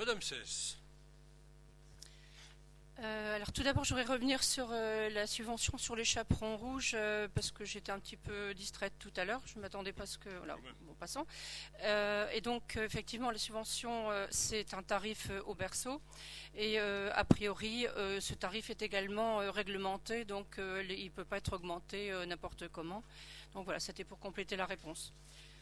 Madame Cess. Alors tout d'abord, je voudrais revenir sur la subvention sur les chaperons rouges parce que j'étais un petit peu distraite tout à l'heure. Je ne m'attendais pas à ce que... Voilà, bon, passons. Et donc, effectivement, la subvention, c'est un tarif au berceau. Et a priori, ce tarif est également réglementé, donc il ne peut pas être augmenté n'importe comment. Donc voilà, c'était pour compléter la réponse.